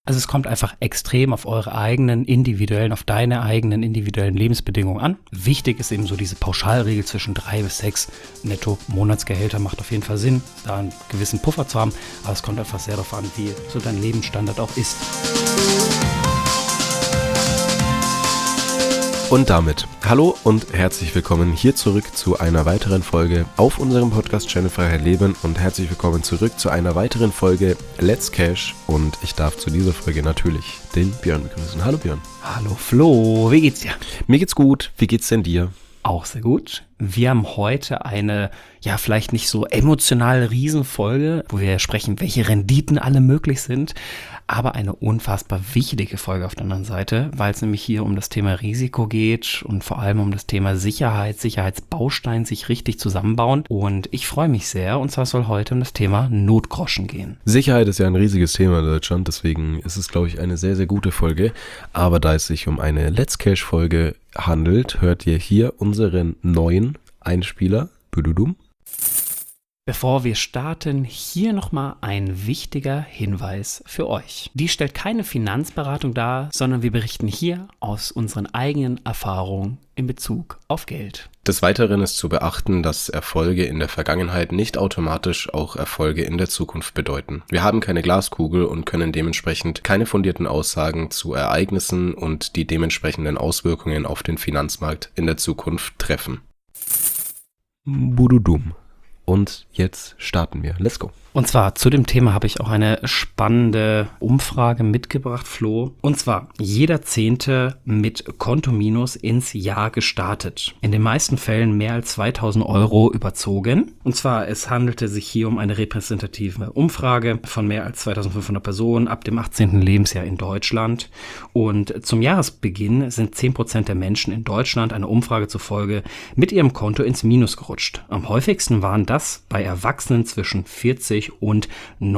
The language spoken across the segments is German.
Also es kommt einfach extrem auf eure eigenen individuellen, auf deine eigenen individuellen Lebensbedingungen an. Wichtig ist eben so diese Pauschalregel zwischen 3 bis 6 Netto-Monatsgehälter macht auf jeden Fall Sinn, da einen gewissen Puffer zu haben. Aber es kommt einfach sehr darauf an, wie so dein Lebensstandard auch ist. Und damit hallo und herzlich willkommen hier zurück zu einer weiteren Folge auf unserem Podcast-Channel Freiheit Leben und herzlich willkommen zurück zu einer weiteren Folge Let's Cash und ich darf zu dieser Folge natürlich den Björn begrüßen. Hallo Björn. Hallo Flo, wie geht's dir? Mir geht's gut, wie geht's denn dir? Auch sehr gut. Wir haben heute eine, ja vielleicht nicht so emotional Riesenfolge, wo wir sprechen, welche Renditen alle möglich sind, aber eine unfassbar wichtige Folge auf der anderen Seite, weil es nämlich hier um das Thema Risiko geht und vor allem um das Thema Sicherheit, Sicherheitsbaustein sich richtig zusammenbauen und ich freue mich sehr und zwar soll heute um das Thema Notgroschen gehen. Sicherheit ist ja ein riesiges Thema in Deutschland, deswegen ist es glaube ich eine sehr, sehr gute Folge, aber da es sich um eine Let's Cash Folge handelt, hört ihr hier unseren neuen Einspieler. Büdudum. Bevor wir starten, hier nochmal ein wichtiger Hinweis für euch. Die stellt keine Finanzberatung dar, sondern wir berichten hier aus unseren eigenen Erfahrungen in Bezug auf Geld. Des Weiteren ist zu beachten, dass Erfolge in der Vergangenheit nicht automatisch auch Erfolge in der Zukunft bedeuten. Wir haben keine Glaskugel und können dementsprechend keine fundierten Aussagen zu Ereignissen und die dementsprechenden Auswirkungen auf den Finanzmarkt in der Zukunft treffen. Bududum. Und jetzt starten wir. Let's go. Und zwar zu dem Thema habe ich auch eine spannende Umfrage mitgebracht, Flo. Und zwar jeder Zehnte mit Kontominus ins Jahr gestartet. In den meisten Fällen mehr als 2.000 Euro überzogen. Und zwar es handelte sich hier um eine repräsentative Umfrage von mehr als 2.500 Personen ab dem 18. Lebensjahr in Deutschland. Und zum Jahresbeginn sind 10% der Menschen in Deutschland einer Umfrage zufolge mit ihrem Konto ins Minus gerutscht. Am häufigsten waren das bei Erwachsenen zwischen 40 und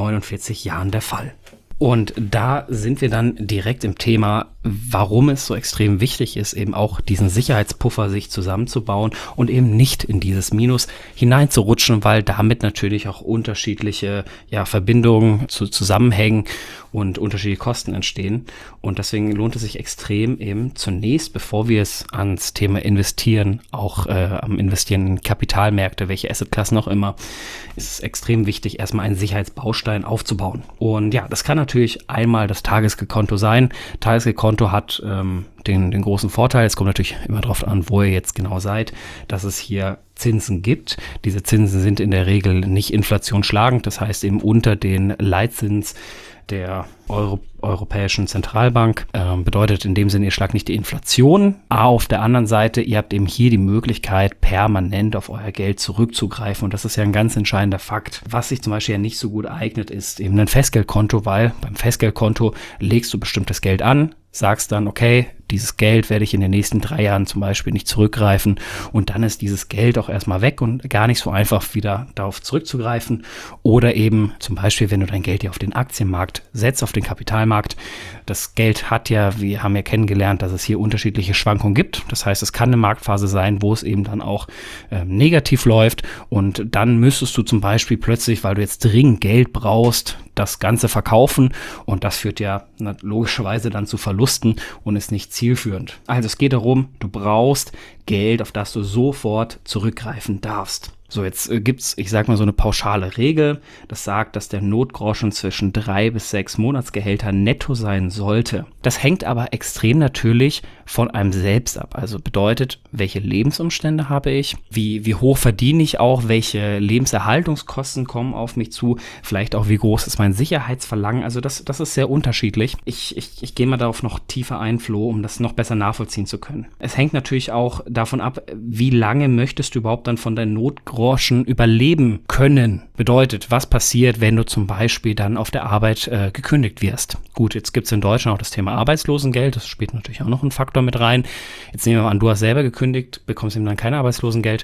49 Jahren der Fall. Und da sind wir dann direkt im Thema, warum es so extrem wichtig ist, eben auch diesen Sicherheitspuffer sich zusammenzubauen und eben nicht in dieses Minus hineinzurutschen, weil damit natürlich auch unterschiedliche Verbindungen zu Zusammenhängen und unterschiedliche Kosten entstehen. Und deswegen lohnt es sich extrem eben zunächst, bevor wir es ans Thema Investieren, auch am Investieren in Kapitalmärkte, welche Assetklassen auch immer, ist es extrem wichtig, erstmal einen Sicherheitsbaustein aufzubauen. Und ja, das kann natürlich einmal das Tagesgeldkonto sein. Tagesgeldkonto hat den großen Vorteil, es kommt natürlich immer darauf an, wo ihr jetzt genau seid, dass es hier Zinsen gibt. Diese Zinsen sind in der Regel nicht inflationsschlagend, das heißt eben unter den Leitzins der Europäischen Zentralbank. Bedeutet in dem Sinne, ihr schlagt nicht die Inflation. Auf der anderen Seite, ihr habt eben hier die Möglichkeit, permanent auf euer Geld zurückzugreifen. Und das ist ja ein ganz entscheidender Fakt. Was sich zum Beispiel ja nicht so gut eignet, ist eben ein Festgeldkonto, weil beim Festgeldkonto legst du bestimmtes Geld an, sagst dann, okay, dieses Geld werde ich in den nächsten 3 Jahren zum Beispiel nicht zurückgreifen und dann ist dieses Geld auch erstmal weg und gar nicht so einfach wieder darauf zurückzugreifen. Oder eben zum Beispiel, wenn du dein Geld ja auf den Aktienmarkt setzt, auf den Kapitalmarkt. Das Geld hat ja, wir haben ja kennengelernt, dass es hier unterschiedliche Schwankungen gibt. Das heißt, es kann eine Marktphase sein, wo es eben dann auch negativ läuft und dann müsstest du zum Beispiel plötzlich, weil du jetzt dringend Geld brauchst, das Ganze verkaufen und das führt ja logischerweise dann zu Verlusten und ist nicht zielführend. Also es geht darum, du brauchst Geld, auf das du sofort zurückgreifen darfst. So, jetzt gibt's, ich sag mal, so eine pauschale Regel. Das sagt, dass der Notgroschen zwischen 3 bis 6 Monatsgehälter netto sein sollte. Das hängt aber extrem natürlich von einem selbst ab. Also bedeutet, welche Lebensumstände habe ich? Wie hoch verdiene ich auch? Welche Lebenserhaltungskosten kommen auf mich zu? Vielleicht auch, wie groß ist mein Sicherheitsverlangen? Also das ist sehr unterschiedlich. Ich gehe mal darauf noch tiefer ein, Flo, um das noch besser nachvollziehen zu können. Es hängt natürlich auch davon ab, wie lange möchtest du überhaupt dann von deinem Notgroschen überleben können. Bedeutet, was passiert, wenn du zum Beispiel dann auf der Arbeit gekündigt wirst? Gut, jetzt gibt es in Deutschland auch das Thema Arbeitslosengeld, das spielt natürlich auch noch einen Faktor mit rein. Jetzt nehmen wir mal an, du hast selber gekündigt, bekommst eben dann kein Arbeitslosengeld.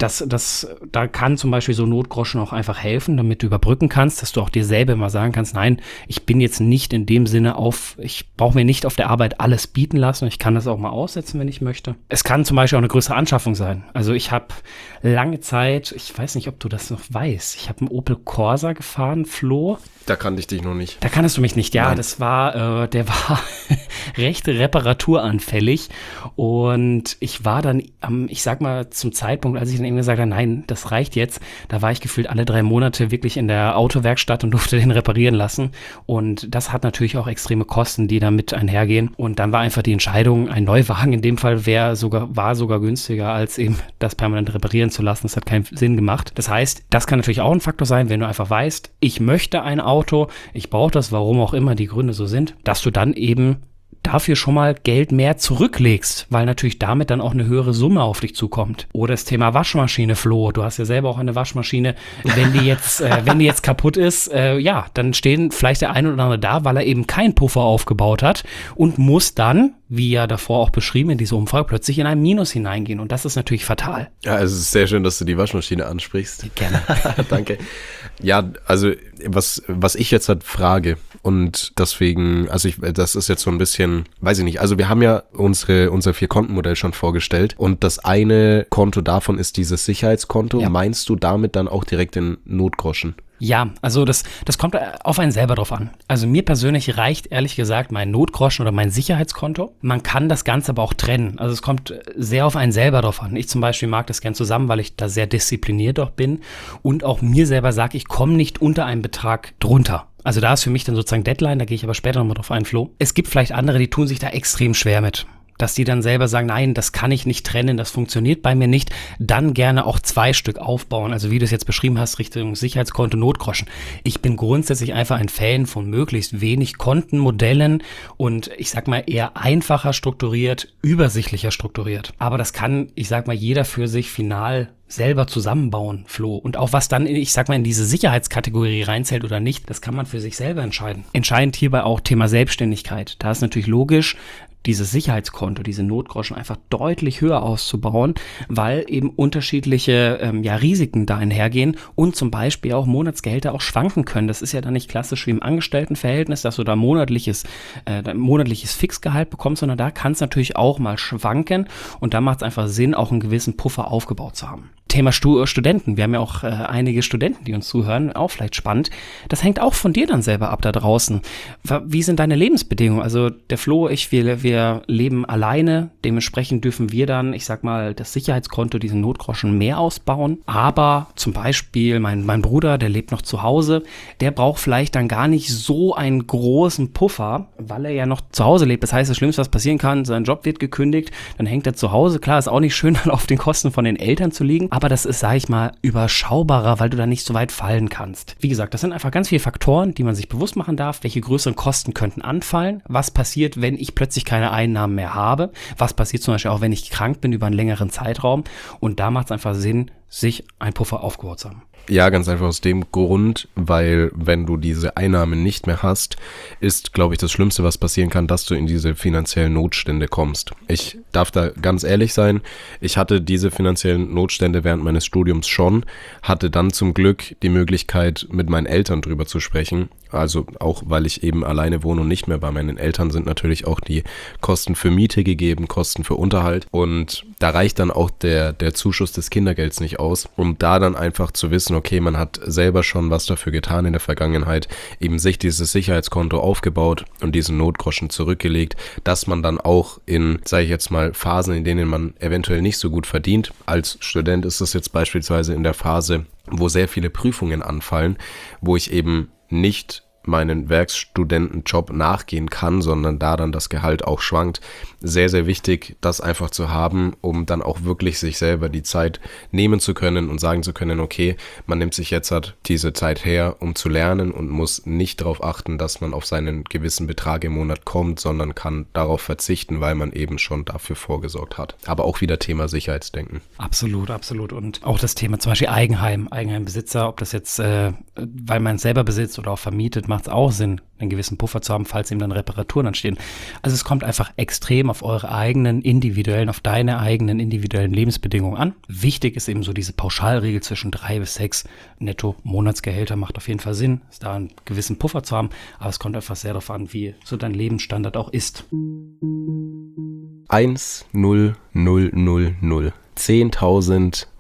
Da kann zum Beispiel so Notgroschen auch einfach helfen, damit du überbrücken kannst, dass du auch dir selber mal sagen kannst, nein, ich bin jetzt nicht in dem Sinne ich brauche mir nicht auf der Arbeit alles bieten lassen, ich kann das auch mal aussetzen, wenn ich möchte. Es kann zum Beispiel auch eine größere Anschaffung sein. Also ich habe lange Zeit Zeit, ich weiß nicht, ob du das noch weißt, ich habe einen Opel Corsa gefahren, Flo. Da kannte ich dich noch nicht. Da kanntest du mich nicht, ja, Nein. der war recht reparaturanfällig und ich war dann, ich sag mal, zum Zeitpunkt, als ich dann eben gesagt habe, nein, das reicht jetzt, da war ich gefühlt alle 3 Monate wirklich in der Autowerkstatt und durfte den reparieren lassen und das hat natürlich auch extreme Kosten, die damit einhergehen und dann war einfach die Entscheidung, ein Neuwagen in dem Fall war sogar günstiger, als eben das permanent reparieren zu lassen, das hat keinen Sinn gemacht. Das heißt, das kann natürlich auch ein Faktor sein, wenn du einfach weißt, ich möchte ein Auto, ich brauche das, warum auch immer die Gründe so sind, dass du dann eben dafür schon mal Geld mehr zurücklegst, weil natürlich damit dann auch eine höhere Summe auf dich zukommt. Oder das Thema Waschmaschine, Flo. Du hast ja selber auch eine Waschmaschine. Wenn die jetzt kaputt ist, ja, dann stehen vielleicht der eine oder andere da, weil er eben keinen Puffer aufgebaut hat und muss dann, wie ja davor auch beschrieben in dieser Umfrage, plötzlich in ein Minus hineingehen. Und das ist natürlich fatal. Ja, es ist sehr schön, dass du die Waschmaschine ansprichst. Gerne. Danke. Ja, also was ich jetzt halt frage und deswegen, das ist jetzt so ein bisschen, weiß ich nicht, also wir haben ja unser 4-Konten-Modell schon vorgestellt und das eine Konto davon ist dieses Sicherheitskonto. Ja. Meinst du damit dann auch direkt den Notgroschen? Ja, also das kommt auf einen selber drauf an. Also mir persönlich reicht ehrlich gesagt mein Notgroschen oder mein Sicherheitskonto. Man kann das Ganze aber auch trennen. Also es kommt sehr auf einen selber drauf an. Ich zum Beispiel mag das gern zusammen, weil ich da sehr diszipliniert auch bin und auch mir selber sage, ich komme nicht unter einen Betrag drunter. Also da ist für mich dann sozusagen Deadline, da gehe ich aber später nochmal drauf ein, Flo. Es gibt vielleicht andere, die tun sich da extrem schwer mit. Dass die dann selber sagen, nein, das kann ich nicht trennen, das funktioniert bei mir nicht, dann gerne auch 2 Stück aufbauen. Also wie du es jetzt beschrieben hast, Richtung Sicherheitskonto, Notgroschen. Ich bin grundsätzlich einfach ein Fan von möglichst wenig Kontenmodellen und ich sag mal eher einfacher strukturiert, übersichtlicher strukturiert. Aber das kann, ich sag mal, jeder für sich final selber zusammenbauen, Flo. Und auch was dann, ich sag mal, in diese Sicherheitskategorie reinzählt oder nicht, das kann man für sich selber entscheiden. Entscheidend hierbei auch Thema Selbstständigkeit. Da ist natürlich logisch, dieses Sicherheitskonto, diese Notgroschen einfach deutlich höher auszubauen, weil eben unterschiedliche Risiken da einhergehen und zum Beispiel auch Monatsgehälter auch schwanken können. Das ist ja dann nicht klassisch wie im Angestelltenverhältnis, dass du da monatliches Fixgehalt bekommst, sondern da kann es natürlich auch mal schwanken und da macht es einfach Sinn, auch einen gewissen Puffer aufgebaut zu haben. Thema Studenten. Wir haben ja auch einige Studenten, die uns zuhören, auch vielleicht spannend. Das hängt auch von dir dann selber ab da draußen. Wie sind deine Lebensbedingungen? Also der Flo, wir leben alleine. Dementsprechend dürfen wir dann, ich sag mal, das Sicherheitskonto, diesen Notgroschen mehr ausbauen. Aber zum Beispiel mein Bruder, der lebt noch zu Hause, der braucht vielleicht dann gar nicht so einen großen Puffer, weil er ja noch zu Hause lebt. Das heißt, das Schlimmste, was passieren kann, sein Job wird gekündigt, dann hängt er zu Hause. Klar, ist auch nicht schön, dann auf den Kosten von den Eltern zu liegen. Aber das ist, sage ich mal, überschaubarer, weil du da nicht so weit fallen kannst. Wie gesagt, das sind einfach ganz viele Faktoren, die man sich bewusst machen darf. Welche größeren Kosten könnten anfallen? Was passiert, wenn ich plötzlich keine Einnahmen mehr habe? Was passiert zum Beispiel auch, wenn ich krank bin über einen längeren Zeitraum? Und da macht es einfach Sinn, sich einen Puffer aufgebaut zu haben. Ja, ganz einfach aus dem Grund, weil wenn du diese Einnahmen nicht mehr hast, ist, glaube ich, das Schlimmste, was passieren kann, dass du in diese finanziellen Notstände kommst. Ich darf da ganz ehrlich sein, ich hatte diese finanziellen Notstände während meines Studiums schon, hatte dann zum Glück die Möglichkeit, mit meinen Eltern drüber zu sprechen. Also auch, weil ich eben alleine wohne und nicht mehr bei meinen Eltern, sind natürlich auch die Kosten für Miete gegeben, Kosten für Unterhalt. Und da reicht dann auch der Zuschuss des Kindergelds nicht aus, um da dann einfach zu wissen, okay, man hat selber schon was dafür getan in der Vergangenheit, eben sich dieses Sicherheitskonto aufgebaut und diesen Notgroschen zurückgelegt, dass man dann auch in, sage ich jetzt mal, Phasen, in denen man eventuell nicht so gut verdient. Als Student ist das jetzt beispielsweise in der Phase, wo sehr viele Prüfungen anfallen, wo ich eben nicht meinen Werkstudentenjob nachgehen kann, sondern da dann das Gehalt auch schwankt. Sehr, sehr wichtig, das einfach zu haben, um dann auch wirklich sich selber die Zeit nehmen zu können und sagen zu können, okay, man nimmt sich jetzt halt diese Zeit her, um zu lernen und muss nicht darauf achten, dass man auf seinen gewissen Betrag im Monat kommt, sondern kann darauf verzichten, weil man eben schon dafür vorgesorgt hat. Aber auch wieder Thema Sicherheitsdenken. Absolut, absolut. Und auch das Thema zum Beispiel Eigenheimbesitzer, ob das jetzt, weil man es selber besitzt oder auch vermietet, macht es auch Sinn, einen gewissen Puffer zu haben, falls eben dann Reparaturen anstehen. Also es kommt einfach extrem auf eure eigenen individuellen, auf deine eigenen individuellen Lebensbedingungen an. Wichtig ist eben so diese Pauschalregel zwischen 3 bis 6 Netto-Monatsgehälter, macht auf jeden Fall Sinn, ist da einen gewissen Puffer zu haben, aber es kommt einfach sehr darauf an, wie so dein Lebensstandard auch ist. 1, 0, 0, 0, 0. 10.000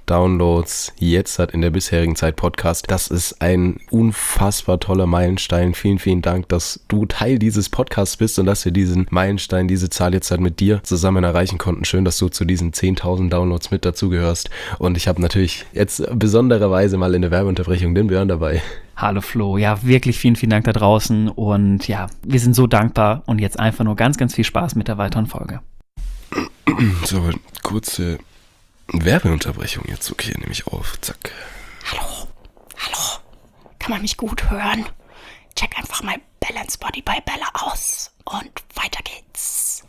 Downloads jetzt hat in der bisherigen Zeit Podcast. Das ist ein unfassbar toller Meilenstein. Vielen, vielen Dank, dass du Teil dieses Podcasts bist und dass wir diesen Meilenstein, diese Zahl jetzt halt mit dir zusammen erreichen konnten. Schön, dass du zu diesen 10.000 Downloads mit dazugehörst. Und ich habe natürlich jetzt besondererweise mal in der Werbeunterbrechung den Björn dabei. Hallo Flo, ja wirklich vielen, vielen Dank da draußen und ja, wir sind so dankbar und jetzt einfach nur ganz, ganz viel Spaß mit der weiteren Folge. So, kurze Werbeunterbrechung jetzt. Okay, nehme ich auf. Zack. Hallo, kann man mich gut hören? Check einfach mal Balance Body by Bella aus und weiter geht's.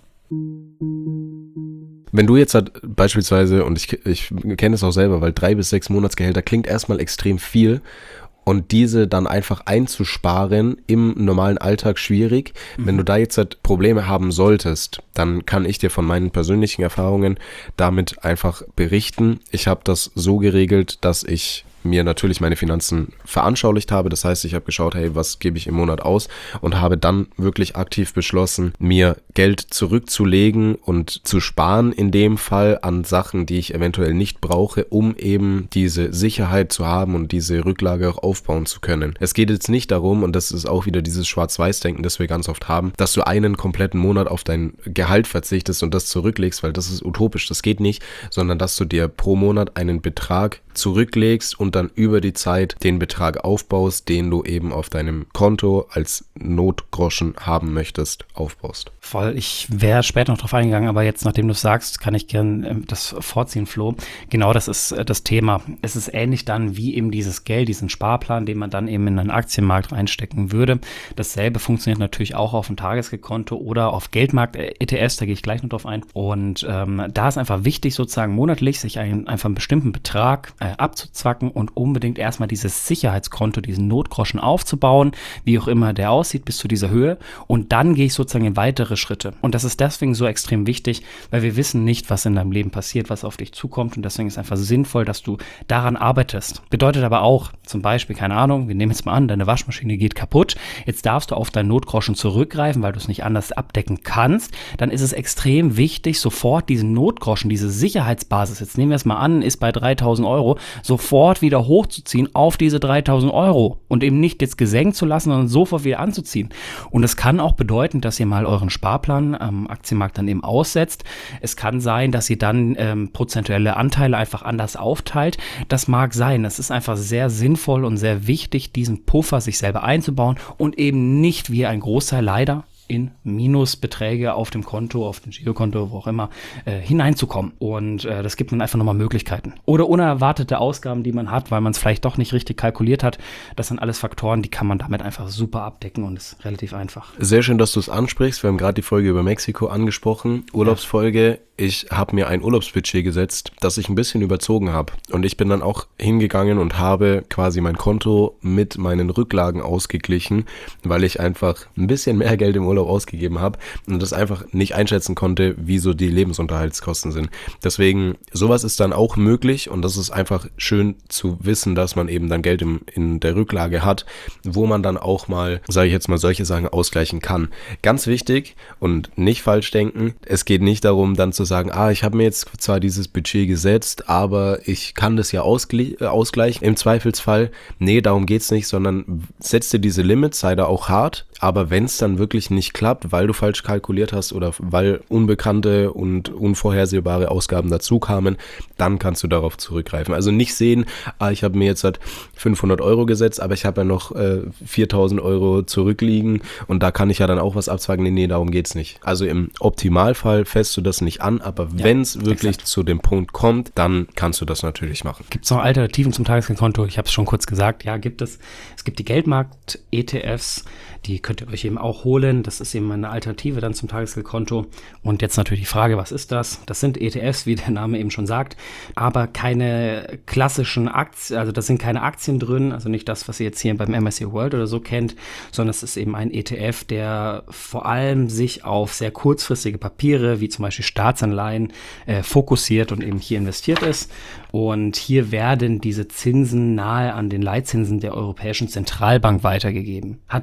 Wenn du jetzt halt beispielsweise, und ich kenne es auch selber, weil 3 bis 6 Monatsgehälter klingt erstmal extrem viel und diese dann einfach einzusparen im normalen Alltag schwierig. Wenn du da jetzt halt Probleme haben solltest, dann kann ich dir von meinen persönlichen Erfahrungen damit einfach berichten. Ich habe das so geregelt, dass ich mir natürlich meine Finanzen veranschaulicht habe. Das heißt, ich habe geschaut, hey, was gebe ich im Monat aus und habe dann wirklich aktiv beschlossen, mir Geld zurückzulegen und zu sparen in dem Fall an Sachen, die ich eventuell nicht brauche, um eben diese Sicherheit zu haben und diese Rücklage auch aufbauen zu können. Es geht jetzt nicht darum, und das ist auch wieder dieses Schwarz-Weiß-Denken, das wir ganz oft haben, dass du einen kompletten Monat auf dein Gehalt verzichtest und das zurücklegst, weil das ist utopisch, das geht nicht, sondern dass du dir pro Monat einen Betrag zurücklegst und dann über die Zeit den Betrag aufbaust, den du eben auf deinem Konto als Notgroschen haben möchtest, aufbaust. Voll, ich wäre später noch drauf eingegangen, aber jetzt, nachdem du es sagst, kann ich gern das vorziehen, Flo. Genau, das ist das Thema. Es ist ähnlich dann wie eben dieses Geld, diesen Sparplan, den man dann eben in einen Aktienmarkt reinstecken würde. Dasselbe funktioniert natürlich auch auf dem Tagesgeldkonto oder auf Geldmarkt-ETFs, da gehe ich gleich noch drauf ein. Und da ist einfach wichtig, sozusagen monatlich sich einfach einen bestimmten Betrag abzuzwacken und unbedingt erstmal dieses Sicherheitskonto, diesen Notgroschen aufzubauen, wie auch immer der aussieht, bis zu dieser Höhe. Und dann gehe ich sozusagen in weitere Schritte. Und das ist deswegen so extrem wichtig, weil wir wissen nicht, was in deinem Leben passiert, was auf dich zukommt. Und deswegen ist es einfach sinnvoll, dass du daran arbeitest. Bedeutet aber auch, zum Beispiel, keine Ahnung, wir nehmen jetzt mal an, deine Waschmaschine geht kaputt. Jetzt darfst du auf deinen Notgroschen zurückgreifen, weil du es nicht anders abdecken kannst. Dann ist es extrem wichtig, sofort diesen Notgroschen, diese Sicherheitsbasis, jetzt nehmen wir es mal an, ist bei 3.000 Euro, sofort wieder hochzuziehen auf diese 3.000 Euro und eben nicht jetzt gesenkt zu lassen, sondern sofort wieder anzuziehen. Und es kann auch bedeuten, dass ihr mal euren Sparplan am Aktienmarkt dann eben aussetzt. Es kann sein, dass ihr dann prozentuelle Anteile einfach anders aufteilt. Das mag sein. Es ist einfach sehr sinnvoll und sehr wichtig, diesen Puffer sich selber einzubauen und eben nicht wie ein Großteil leider in Minusbeträge auf dem Konto, auf dem Girokonto, wo auch immer, hineinzukommen. Und das gibt dann einfach nochmal Möglichkeiten. Oder unerwartete Ausgaben, die man hat, weil man es vielleicht doch nicht richtig kalkuliert hat. Das sind alles Faktoren, die kann man damit einfach super abdecken und ist relativ einfach. Sehr schön, dass du es ansprichst. Wir haben gerade die Folge über Mexiko angesprochen. Urlaubsfolge. Ich habe mir ein Urlaubsbudget gesetzt, das ich ein bisschen überzogen habe. Und ich bin dann auch hingegangen und habe quasi mein Konto mit meinen Rücklagen ausgeglichen, weil ich einfach ein bisschen mehr Geld im Urlaub ausgegeben habe und das einfach nicht einschätzen konnte, wie so die Lebensunterhaltskosten sind. Deswegen, sowas ist dann auch möglich und das ist einfach schön zu wissen, dass man eben dann Geld in der Rücklage hat, wo man dann auch mal, sage ich jetzt mal, solche Sachen ausgleichen kann. Ganz wichtig und nicht falsch denken, es geht nicht darum, dann zu sagen, ich habe mir jetzt zwar dieses Budget gesetzt, aber ich kann das ja ausgleichen im Zweifelsfall. Nee, darum geht's nicht, sondern setz dir diese Limits, sei da auch hart, aber wenn es dann wirklich nicht klappt, weil du falsch kalkuliert hast oder weil unbekannte und unvorhersehbare Ausgaben dazu kamen, dann kannst du darauf zurückgreifen. Also nicht sehen, ich habe mir jetzt halt 500 Euro gesetzt, aber ich habe ja noch 4.000 Euro zurückliegen und da kann ich ja dann auch was abzwacken. Nee, darum geht's nicht. Also im Optimalfall fässt du das nicht an, aber wenn es wirklich zu dem Punkt kommt, dann kannst du das natürlich machen. Gibt es noch Alternativen zum Tagesgeldkonto? Ich habe es schon kurz gesagt. Ja, gibt es. Es gibt die Geldmarkt-ETFs, die könnt ihr euch eben auch holen. Das ist eben eine Alternative dann zum Tagesgeldkonto. Und jetzt natürlich die Frage, was ist das? Das sind ETFs, wie der Name eben schon sagt, aber keine klassischen Aktien, also da sind keine Aktien drin, also nicht das, was ihr jetzt hier beim MSCI World oder so kennt, sondern es ist eben ein ETF, der vor allem sich auf sehr kurzfristige Papiere, wie zum Beispiel Staatsanleihen, fokussiert und eben hier investiert ist. Und hier werden diese Zinsen nahe an den Leitzinsen der Europäischen Zentralbank weitergegeben. Hat natürlich den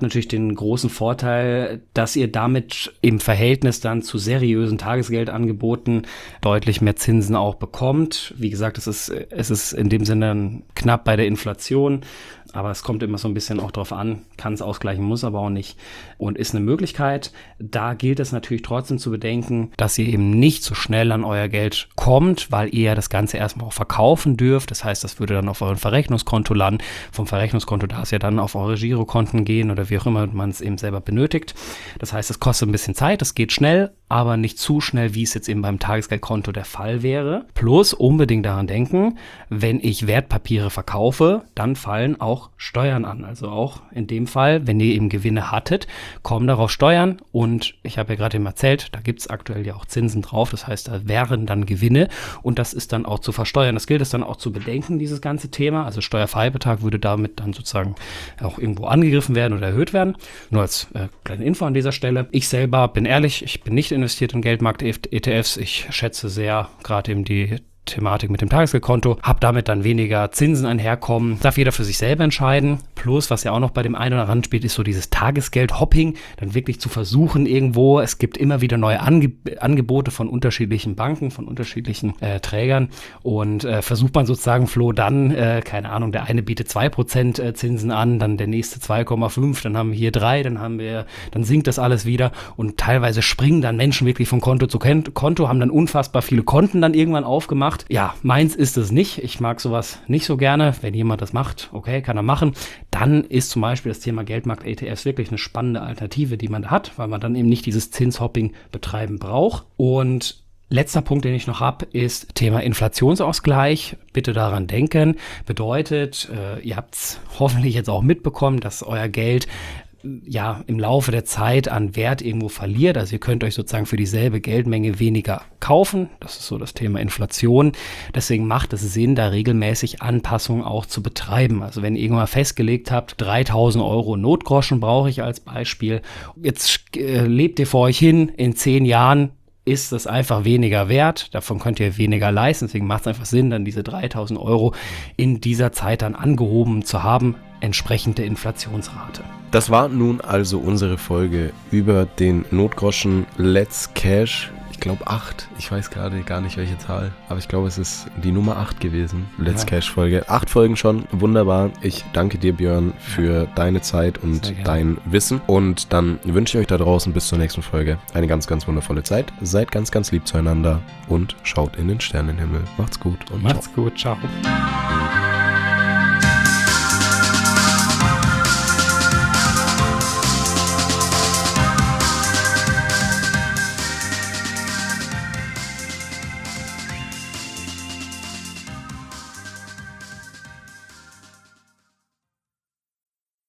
den großen Vorteil, dass ihr damit im Verhältnis dann zu seriösen Tagesgeldangeboten deutlich mehr Zinsen auch bekommt. Wie gesagt, es ist in dem Sinne knapp bei der Inflation, aber es kommt immer so ein bisschen auch drauf an, kann es ausgleichen, muss aber auch nicht und ist eine Möglichkeit. Da gilt es natürlich trotzdem zu bedenken, dass ihr eben nicht so schnell an euer Geld kommt, weil ihr das Ganze erstmal auch verkaufen dürft. Das heißt, das würde dann auf euren Verrechnungskonto landen. Vom Verrechnungskonto darf es ja dann auf eure Girokonten gehen oder wie auch immer man es eben selber benötigt. Das heißt, es kostet ein bisschen Zeit, es geht schnell, aber nicht zu schnell, wie es jetzt eben beim Tagesgeldkonto der Fall wäre. Plus unbedingt daran denken, wenn ich Wertpapiere verkaufe, dann fallen auch Steuern an. Also auch in dem Fall, wenn ihr eben Gewinne hattet, kommen darauf Steuern und ich habe ja gerade eben erzählt, da gibt es aktuell ja auch Zinsen drauf, das heißt, da wären dann Gewinne und das ist dann auch zu versteuern. Das gilt es dann auch zu bedenken, dieses ganze Thema. Also Steuerfreibetrag würde damit dann sozusagen auch irgendwo angegriffen werden oder erhöht werden. Nur als kleine Info an dieser Stelle. Ich selber bin ehrlich, ich bin nicht investiert in Geldmarkt-ETFs. Ich schätze sehr gerade eben die Thematik mit dem Tagesgeldkonto, habe damit dann weniger Zinsen einherkommen, darf jeder für sich selber entscheiden. Plus, was ja auch noch bei dem einen oder anderen spielt, ist so dieses Tagesgeld-Hopping, dann wirklich zu versuchen irgendwo, es gibt immer wieder neue Angebote von unterschiedlichen Banken, von unterschiedlichen Trägern und versucht man sozusagen, Flo, dann, keine Ahnung, der eine bietet 2% Zinsen an, dann der nächste 2,5, dann haben wir hier 3, dann sinkt das alles wieder und teilweise springen dann Menschen wirklich von Konto zu Konto, haben dann unfassbar viele Konten dann irgendwann aufgemacht. Ja, meins ist es nicht. Ich mag sowas nicht so gerne. Wenn jemand das macht, okay, kann er machen. Dann ist zum Beispiel das Thema Geldmarkt-ETFs wirklich eine spannende Alternative, die man da hat, weil man dann eben nicht dieses Zinshopping betreiben braucht. Und letzter Punkt, den ich noch habe, ist Thema Inflationsausgleich. Bitte daran denken. Bedeutet, ihr habt es hoffentlich jetzt auch mitbekommen, dass euer Geld ja im Laufe der Zeit an Wert irgendwo verliert. Also ihr könnt euch sozusagen für dieselbe Geldmenge weniger kaufen. Das ist so das Thema Inflation. Deswegen macht es Sinn, da regelmäßig Anpassungen auch zu betreiben. Also wenn ihr irgendwann festgelegt habt, 3.000 Euro Notgroschen brauche ich als Beispiel. Jetzt lebt ihr vor euch hin, in 10 Jahren ist das einfach weniger wert, davon könnt ihr weniger leisten, deswegen macht es einfach Sinn, dann diese 3.000 Euro in dieser Zeit dann angehoben zu haben, entsprechend der Inflationsrate. Das war nun also unsere Folge über den Notgroschen Let's Cash. Ich glaube 8, ich weiß gerade gar nicht welche Zahl, aber ich glaube es ist die Nummer 8 gewesen, Let's Cash Folge. 8 Folgen schon, wunderbar. Ich danke dir, Björn, für deine Zeit und dein Wissen und dann wünsche ich euch da draußen bis zur nächsten Folge eine ganz, ganz wundervolle Zeit. Seid ganz, ganz lieb zueinander und schaut in den Sternenhimmel. Macht's gut und Macht's gut, ciao.